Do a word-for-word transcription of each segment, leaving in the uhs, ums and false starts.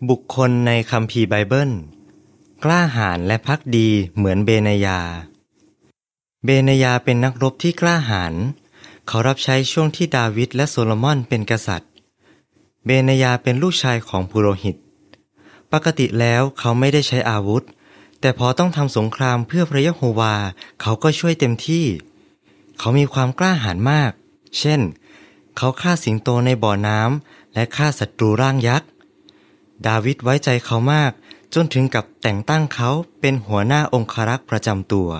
บุคคลในคัมภีร์ไบเบิลกล้าหาญและภักดีเหมือนเบนายาเบนายาเป็นนักรบที่กล้าหาญเขารับใช้ช่วงที่ดาวิดและโซโลมอนเป็นกษัตริย์เบนายาเป็นลูกชายของปุโรหิตปกติแล้วเขาไม่ได้ใช้อาวุธแต่พอต้องทำสงครามเพื่อพระยะโฮวาเขาก็ช่วยเต็มที่เขามีความกล้าหาญมากเช่นเขาฆ่าสิงโตในบ่อน้ำและฆ่าศัตรูร่างยักษ์ดาวิดไว้ใจเขามากจนถึงกับแต่งตั้งเขาเป็นหัวหน้าองครักษ์ประจำตัว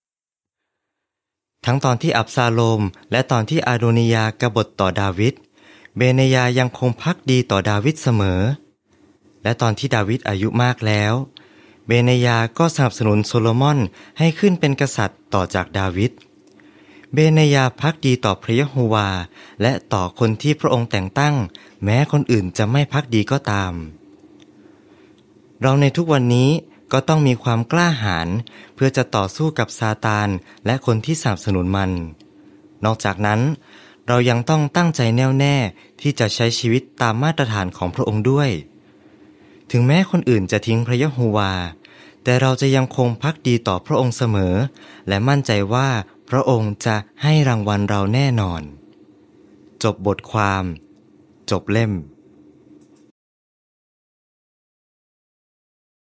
ทั้งตอนที่อับซาโลมและตอนที่อาโดนิยากบฏต่อดาวิดเบนายายังคงภักดีต่อดาวิดเสมอและตอนที่ดาวิดอายุมากแล้วเบนายาก็สนับสนุนโซโลมอนให้ขึ้นเป็นกษัตริย์ต่อจากดาวิดเบนายาภักดีต่อพระยะโฮวาและต่อคนที่พระองค์แต่งตั้งแม้คนอื่นจะไม่ภักดีก็ตามเราในทุกวันนี้ก็ต้องมีความกล้าหาญเพื่อจะต่อสู้กับซาตานและคนที่สนับสนุนมันนอกจากนั้นเรายังต้องตั้งใจแน่วแน่ที่จะใช้ชีวิตตามมาตรฐานของพระองค์ด้วยถึงแม้คนอื่นจะทิ้งพระยะโฮวาแต่เราจะยังคงภักดีต่อพระองค์เสมอและมั่นใจว่าพระองค์จะให้รางวัลเราแน่นอนจบบทความจบเล่ม